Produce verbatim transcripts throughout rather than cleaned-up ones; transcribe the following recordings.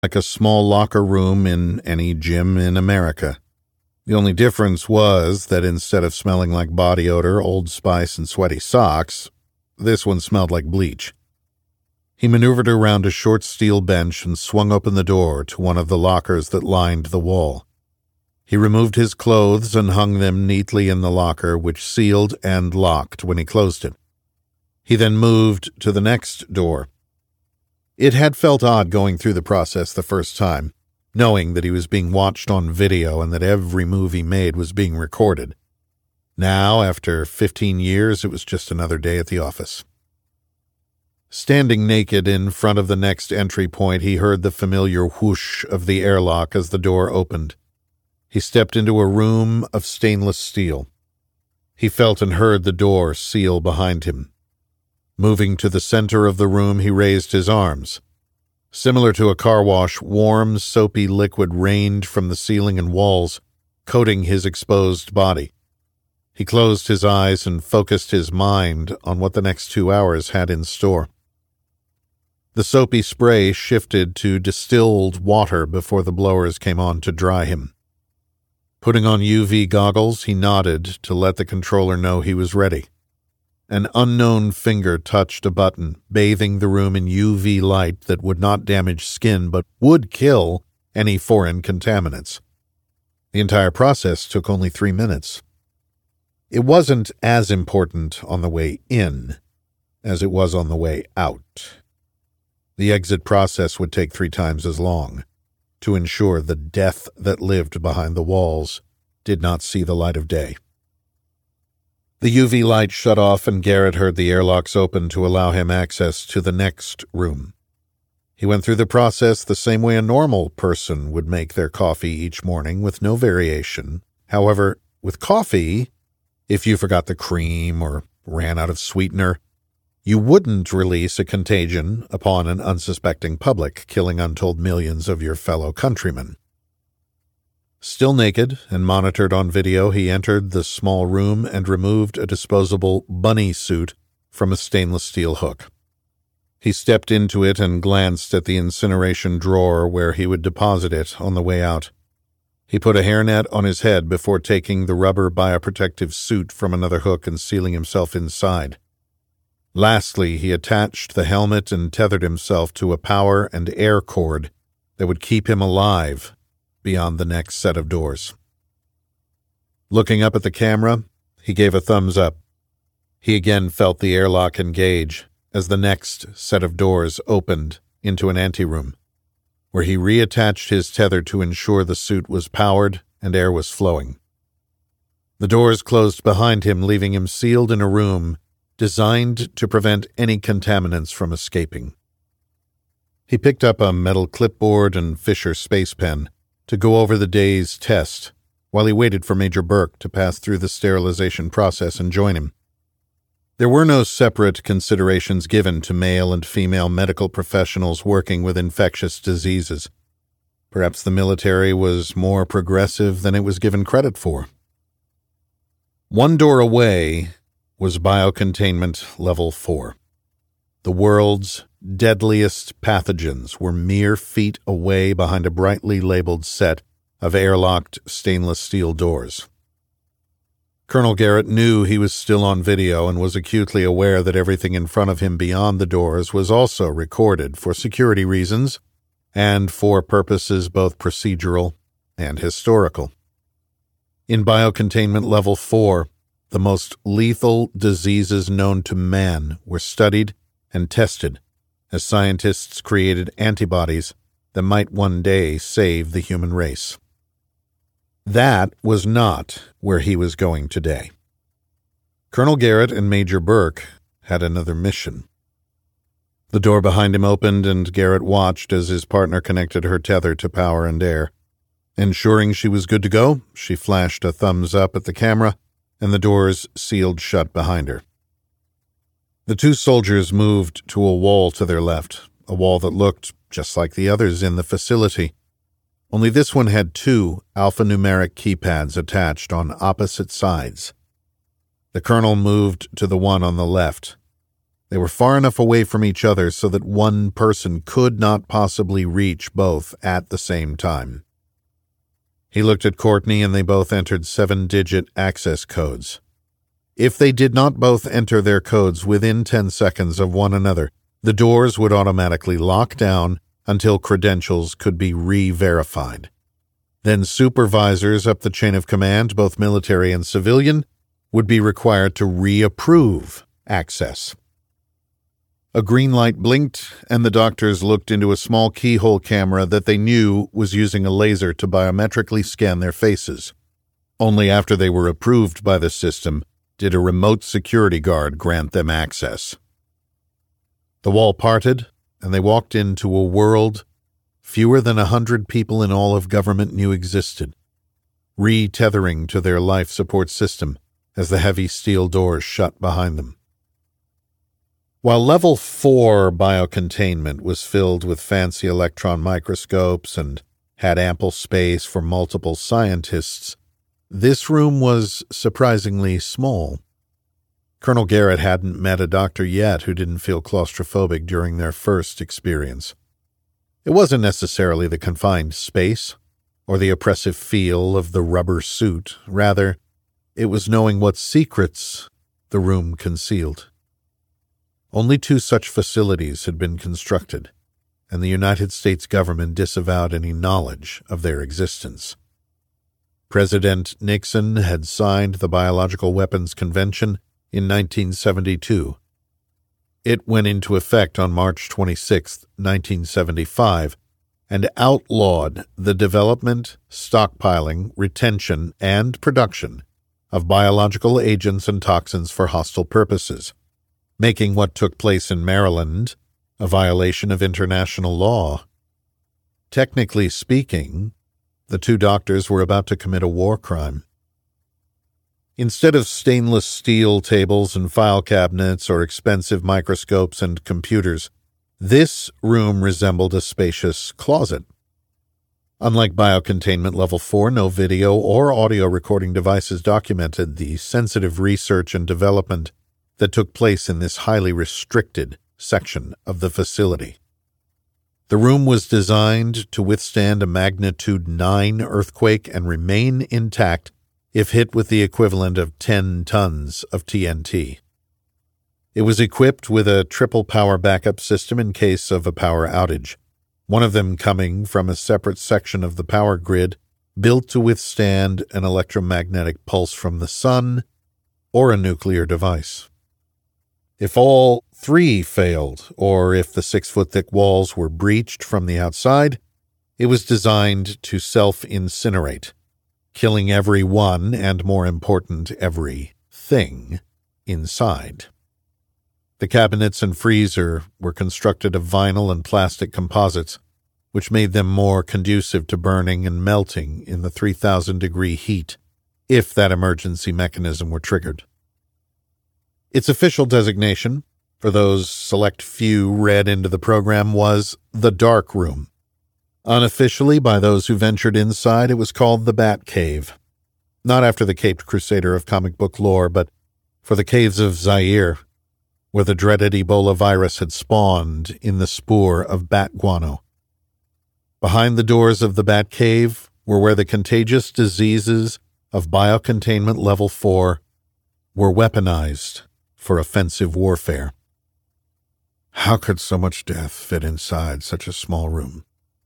like a small locker room in any gym in America. The only difference was that instead of smelling like body odor, Old Spice, and sweaty socks, this one smelled like bleach. He maneuvered around a short steel bench and swung open the door to one of the lockers that lined the wall. He removed his clothes and hung them neatly in the locker, which sealed and locked when he closed it. He then moved to the next door. It had felt odd going through the process the first time, knowing that he was being watched on video and that every move he made was being recorded. Now, after fifteen years, it was just another day at the office. Standing naked in front of the next entry point, he heard the familiar whoosh of the airlock as the door opened. He stepped into a room of stainless steel. He felt and heard the door seal behind him. Moving to the center of the room, he raised his arms. Similar to a car wash, warm, soapy liquid rained from the ceiling and walls, coating his exposed body. He closed his eyes and focused his mind on what the next two hours had in store. The soapy spray shifted to distilled water before the blowers came on to dry him. Putting on U V goggles, he nodded to let the controller know he was ready. An unknown finger touched a button, bathing the room in U V light that would not damage skin but would kill any foreign contaminants. The entire process took only three minutes. It wasn't as important on the way in as it was on the way out. The exit process would take three times as long, to ensure the death that lived behind the walls did not see the light of day. The U V light shut off and Garrett heard the airlocks open to allow him access to the next room. He went through the process the same way a normal person would make their coffee each morning with no variation. However, with coffee, if you forgot the cream or ran out of sweetener, you wouldn't release a contagion upon an unsuspecting public, killing untold millions of your fellow countrymen. Still naked and monitored on video, he entered the small room and removed a disposable bunny suit from a stainless steel hook. He stepped into it and glanced at the incineration drawer where he would deposit it on the way out. He put a hairnet on his head before taking the rubber bioprotective suit from another hook and sealing himself inside. Lastly, he attached the helmet and tethered himself to a power and air cord that would keep him alive beyond the next set of doors. Looking up at the camera, he gave a thumbs up. He again felt the airlock engage as the next set of doors opened into an anteroom, where he reattached his tether to ensure the suit was powered and air was flowing. The doors closed behind him, leaving him sealed in a room designed to prevent any contaminants from escaping. He picked up a metal clipboard and Fisher space pen to go over the day's test while he waited for Major Burke to pass through the sterilization process and join him. There were no separate considerations given to male and female medical professionals working with infectious diseases. Perhaps the military was more progressive than it was given credit for. One door away was Biocontainment Level four. The world's deadliest pathogens were mere feet away behind a brightly labeled set of airlocked stainless steel doors. Colonel Garrett knew he was still on video and was acutely aware that everything in front of him beyond the doors was also recorded for security reasons and for purposes both procedural and historical. In Biocontainment Level four, the most lethal diseases known to man were studied and tested as scientists created antibodies that might one day save the human race. That was not where he was going today. Colonel Garrett and Major Burke had another mission. The door behind him opened and Garrett watched as his partner connected her tether to power and air. Ensuring she was good to go, she flashed a thumbs up at the camera and the doors sealed shut behind her. The two soldiers moved to a wall to their left, a wall that looked just like the others in the facility. Only this one had two alphanumeric keypads attached on opposite sides. The colonel moved to the one on the left. They were far enough away from each other so that one person could not possibly reach both at the same time. He looked at Courtney, and they both entered seven-digit access codes. If they did not both enter their codes within ten seconds of one another, the doors would automatically lock down until credentials could be re-verified. Then supervisors up the chain of command, both military and civilian, would be required to reapprove access. A green light blinked, and the doctors looked into a small keyhole camera that they knew was using a laser to biometrically scan their faces. Only after they were approved by the system did a remote security guard grant them access. The wall parted, and they walked into a world fewer than a hundred people in all of government knew existed, re-tethering to their life support system as the heavy steel doors shut behind them. While Level four biocontainment was filled with fancy electron microscopes and had ample space for multiple scientists, this room was surprisingly small. Colonel Garrett hadn't met a doctor yet who didn't feel claustrophobic during their first experience. It wasn't necessarily the confined space or the oppressive feel of the rubber suit. Rather, it was knowing what secrets the room concealed. Only two such facilities had been constructed, and the United States government disavowed any knowledge of their existence. President Nixon had signed the Biological Weapons Convention in nineteen seventy-two. It went into effect on March twenty-sixth, nineteen seventy-five, and outlawed the development, stockpiling, retention, and production of biological agents and toxins for hostile purposes, making what took place in Maryland a violation of international law. Technically speaking, the two doctors were about to commit a war crime. Instead of stainless steel tables and file cabinets or expensive microscopes and computers, this room resembled a spacious closet. Unlike biocontainment level four, no video or audio recording devices documented the sensitive research and development that took place in this highly restricted section of the facility. The room was designed to withstand a magnitude nine earthquake and remain intact if hit with the equivalent of ten tons of T N T. It was equipped with a triple power backup system in case of a power outage, one of them coming from a separate section of the power grid built to withstand an electromagnetic pulse from the sun or a nuclear device. If all three failed, or if the six-foot-thick walls were breached from the outside, it was designed to self-incinerate, killing every one, and more important, every thing inside. The cabinets and freezer were constructed of vinyl and plastic composites, which made them more conducive to burning and melting in the three thousand degree heat, if that emergency mechanism were triggered. Its official designation, for those select few read into the program, was the Dark Room. Unofficially, by those who ventured inside, it was called the Bat Cave. Not after the Caped Crusader of comic book lore, but for the caves of Zaire, where the dreaded Ebola virus had spawned in the spoor of bat guano. Behind the doors of the Bat Cave were where the contagious diseases of biocontainment level four were weaponized for offensive warfare. How could so much death fit inside such a small room?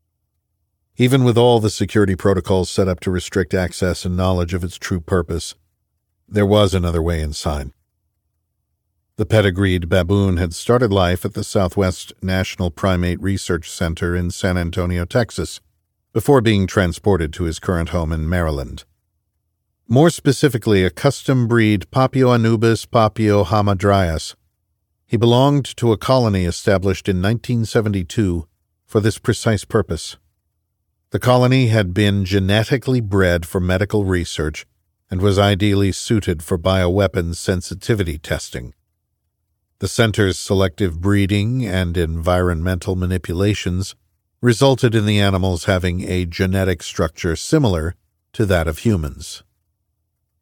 Even with all the security protocols set up to restrict access and knowledge of its true purpose, there was another way inside. The pedigreed baboon had started life at the Southwest National Primate Research Center in San Antonio, Texas, before being transported to his current home in Maryland. More specifically, a custom-breed Papio Anubis Papio hamadryas. He belonged to a colony established in nineteen seventy-two for this precise purpose. The colony had been genetically bred for medical research and was ideally suited for bioweapons sensitivity testing. The center's selective breeding and environmental manipulations resulted in the animals having a genetic structure similar to that of humans.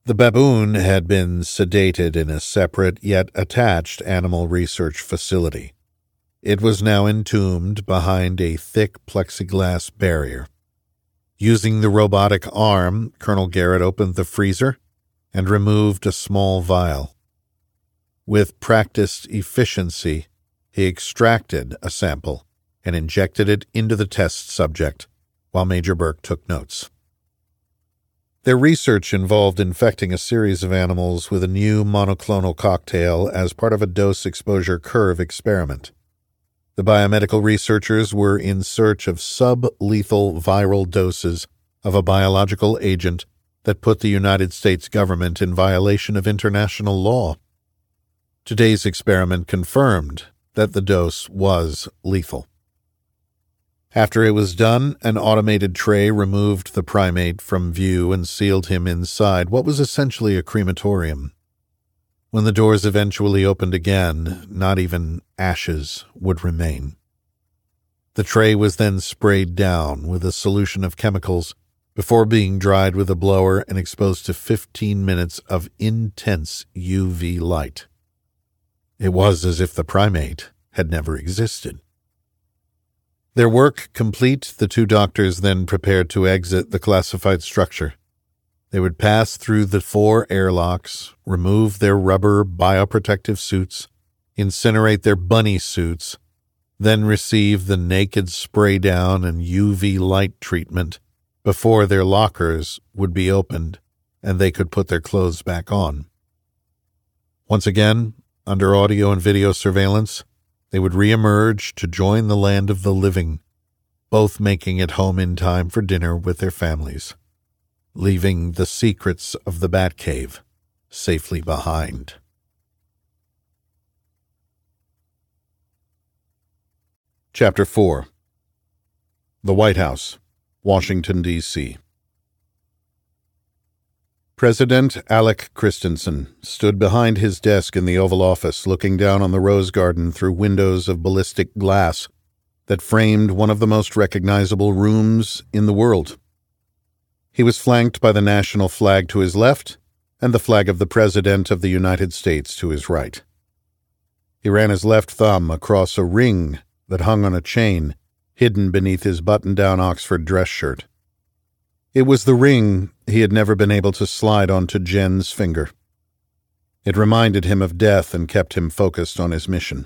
The baboon had been sedated in a separate yet attached animal research facility. It was now entombed behind a thick plexiglass barrier. Using the robotic arm, Colonel Garrett opened the freezer and removed a small vial. With practiced efficiency, he extracted a sample and injected it into the test subject, while Major Burke took notes. Their research involved infecting a series of animals with a new monoclonal cocktail as part of a dose-exposure curve experiment. The biomedical researchers were in search of sub-lethal viral doses of a biological agent that put the United States government in violation of international law. Today's experiment confirmed that the dose was lethal. After it was done, an automated tray removed the primate from view and sealed him inside what was essentially a crematorium. When the doors eventually opened again, not even ashes would remain. The tray was then sprayed down with a solution of chemicals before being dried with a blower and exposed to fifteen minutes of intense U V light. It was as if the primate had never existed. Their work complete, the two doctors then prepared to exit the classified structure. They would pass through the four airlocks, remove their rubber bioprotective suits, incinerate their bunny suits, then receive the naked spray down and U V light treatment before their lockers would be opened and they could put their clothes back on. Once again, under audio and video surveillance, they would reemerge to join the land of the living, both making it home in time for dinner with their families, leaving the secrets of the Batcave safely behind. Chapter four. The White House, Washington, D C President Alec Christensen stood behind his desk in the Oval Office looking down on the Rose Garden through windows of ballistic glass that framed one of the most recognizable rooms in the world. He was flanked by the national flag to his left and the flag of the President of the United States to his right. He ran his left thumb across a ring that hung on a chain hidden beneath his button-down Oxford dress shirt. It was the ring he had never been able to slide onto Jen's finger. It reminded him of death and kept him focused on his mission.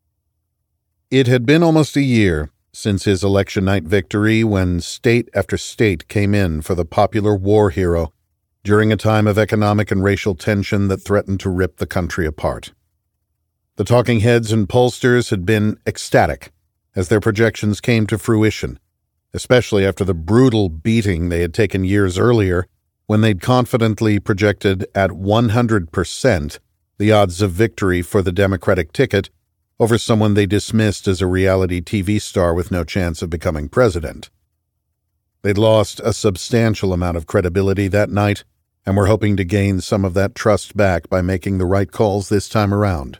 It had been almost a year since his election night victory when state after state came in for the popular war hero during a time of economic and racial tension that threatened to rip the country apart. The talking heads and pollsters had been ecstatic as their projections came to fruition, especially after the brutal beating they had taken years earlier when they'd confidently projected at one hundred percent the odds of victory for the Democratic ticket over someone they dismissed as a reality T V star with no chance of becoming president. They'd lost a substantial amount of credibility that night and were hoping to gain some of that trust back by making the right calls this time around.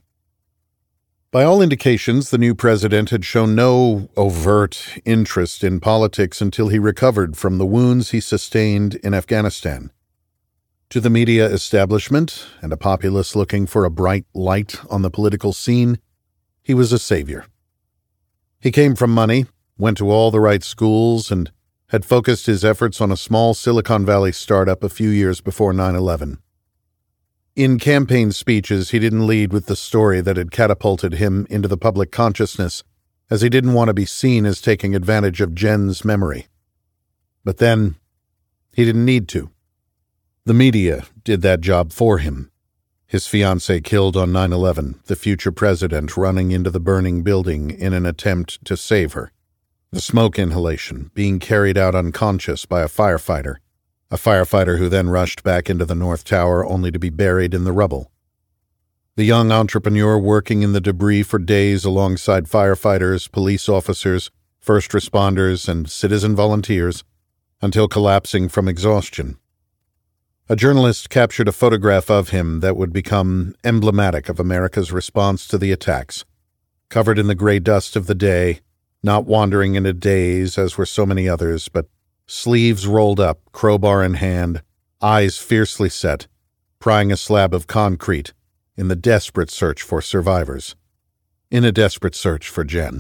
By all indications, the new president had shown no overt interest in politics until he recovered from the wounds he sustained in Afghanistan. To the media establishment and a populace looking for a bright light on the political scene, he was a savior. He came from money, went to all the right schools, and had focused his efforts on a small Silicon Valley startup a few years before nine eleven. In campaign speeches, he didn't lead with the story that had catapulted him into the public consciousness, as he didn't want to be seen as taking advantage of Jen's memory. But then, he didn't need to. The media did that job for him. His fiancée killed on nine eleven, the future president running into the burning building in an attempt to save her. The smoke inhalation, being carried out unconscious by a firefighter. A firefighter who then rushed back into the North Tower only to be buried in the rubble. The young entrepreneur working in the debris for days alongside firefighters, police officers, first responders, and citizen volunteers until collapsing from exhaustion. A journalist captured a photograph of him that would become emblematic of America's response to the attacks, covered in the gray dust of the day, not wandering in a daze as were so many others, but sleeves rolled up, crowbar in hand, eyes fiercely set, prying a slab of concrete in the desperate search for survivors, in a desperate search for Jen.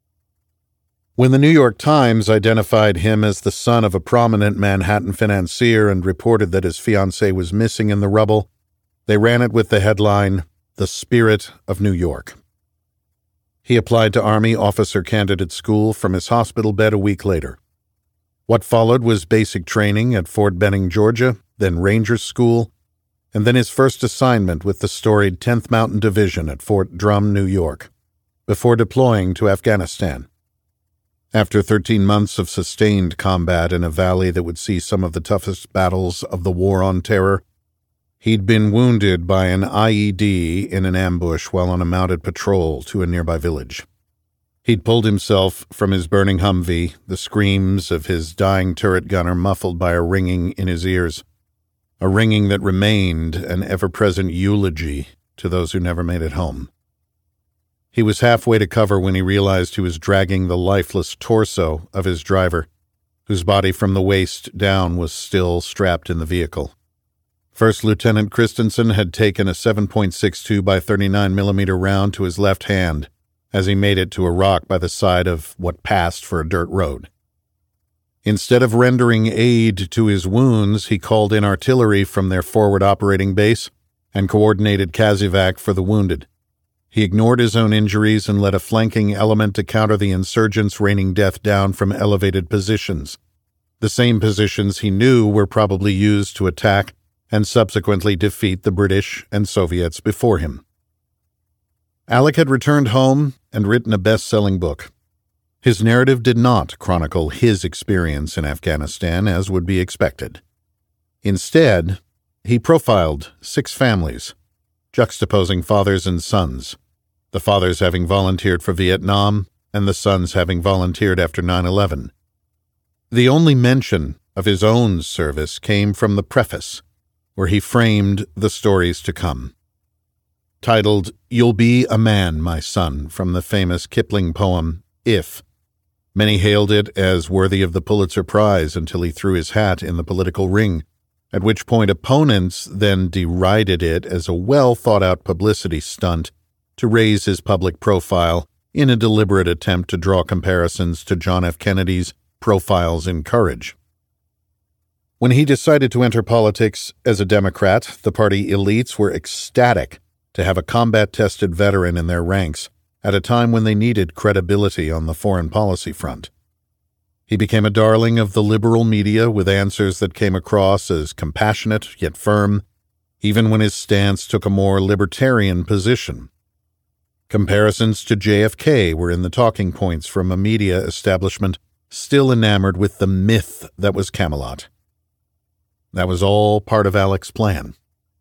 When the New York Times identified him as the son of a prominent Manhattan financier and reported that his fiancée was missing in the rubble, they ran it with the headline, "The Spirit of New York." He applied to Army Officer Candidate School from his hospital bed a week later. What followed was basic training at Fort Benning, Georgia, then Rangers School, and then his first assignment with the storied tenth Mountain Division at Fort Drum, New York, before deploying to Afghanistan. After thirteen months of sustained combat in a valley that would see some of the toughest battles of the War on Terror, he'd been wounded by an I E D in an ambush while on a mounted patrol to a nearby village. He'd pulled himself from his burning Humvee, the screams of his dying turret gunner muffled by a ringing in his ears, a ringing that remained an ever-present eulogy to those who never made it home. He was halfway to cover when he realized he was dragging the lifeless torso of his driver, whose body from the waist down was still strapped in the vehicle. First Lieutenant Christensen had taken a seven point six two by thirty-nine millimeter round to his left hand as he made it to a rock by the side of what passed for a dirt road. Instead of rendering aid to his wounds, he called in artillery from their forward operating base and coordinated CASEVAC for the wounded. He ignored his own injuries and led a flanking element to counter the insurgents raining death down from elevated positions, the same positions he knew were probably used to attack and subsequently defeat the British and Soviets before him. Alec had returned home and written a best-selling book. His narrative did not chronicle his experience in Afghanistan, as would be expected. Instead, he profiled six families, juxtaposing fathers and sons, the fathers having volunteered for Vietnam and the sons having volunteered after nine eleven. The only mention of his own service came from the preface, where he framed the stories to come. Titled, "You'll Be a Man, My Son," from the famous Kipling poem, If. Many hailed it as worthy of the Pulitzer Prize until he threw his hat in the political ring, at which point opponents then derided it as a well-thought-out publicity stunt to raise his public profile in a deliberate attempt to draw comparisons to John F. Kennedy's Profiles in Courage. When he decided to enter politics as a Democrat, the party elites were ecstatic to have a combat-tested veteran in their ranks at a time when they needed credibility on the foreign policy front. He became a darling of the liberal media with answers that came across as compassionate yet firm, even when his stance took a more libertarian position. Comparisons to J F K were in the talking points from a media establishment still enamored with the myth that was Camelot. That was all part of Alec's plan.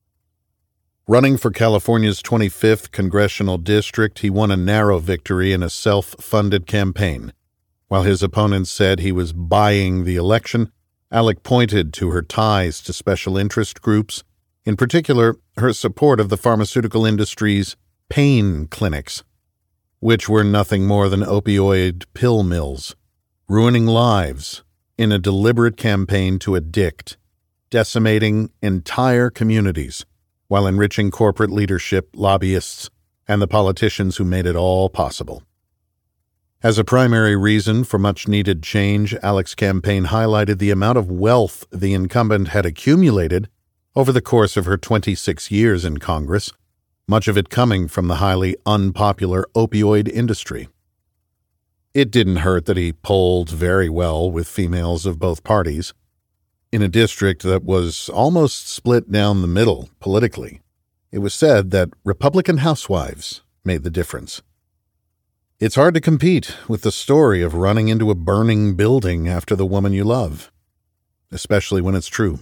Running for California's twenty-fifth congressional district, he won a narrow victory in a self-funded campaign. While his opponents said he was buying the election, Alec pointed to her ties to special interest groups, in particular her support of the pharmaceutical industry's pain clinics, which were nothing more than opioid pill mills, ruining lives in a deliberate campaign to addict, decimating entire communities while enriching corporate leadership, lobbyists, and the politicians who made it all possible. As a primary reason for much-needed change, Alec's campaign highlighted the amount of wealth the incumbent had accumulated over the course of her twenty-six years in Congress, much of it coming from the highly unpopular opioid industry. It didn't hurt that he polled very well with females of both parties, in a district that was almost split down the middle politically. It was said that Republican housewives made the difference. It's hard to compete with the story of running into a burning building after the woman you love, especially when it's true.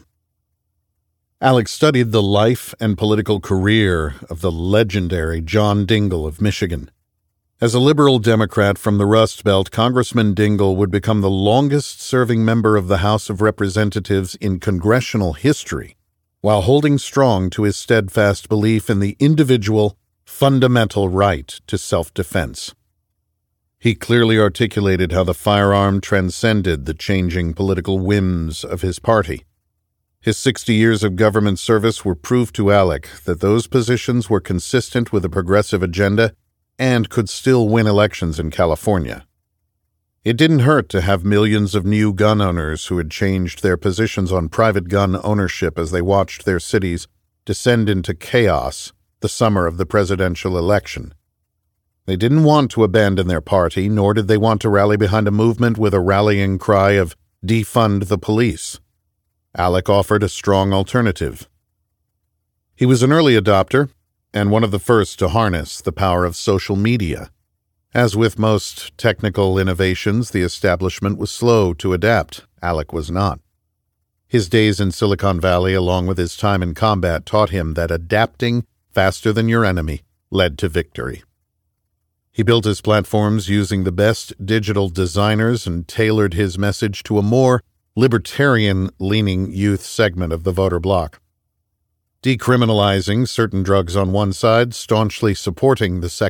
Alec studied the life and political career of the legendary John Dingell of Michigan. As a liberal Democrat from the Rust Belt, Congressman Dingell would become the longest-serving member of the House of Representatives in congressional history, while holding strong to his steadfast belief in the individual, fundamental right to self-defense. He clearly articulated how the firearm transcended the changing political whims of his party. His sixty years of government service were proof to Alec that those positions were consistent with a progressive agenda and could still win elections in California. It didn't hurt to have millions of new gun owners who had changed their positions on private gun ownership as they watched their cities descend into chaos the summer of the presidential election. They didn't want to abandon their party, nor did they want to rally behind a movement with a rallying cry of defund the police. Alec offered a strong alternative. He was an early adopter and one of the first to harness the power of social media. As with most technical innovations, the establishment was slow to adapt. Alec was not. His days in Silicon Valley, along with his time in combat, taught him that adapting faster than your enemy led to victory. He built his platforms using the best digital designers and tailored his message to a more libertarian-leaning youth segment of the voter bloc. Decriminalizing certain drugs on one side, staunchly supporting the second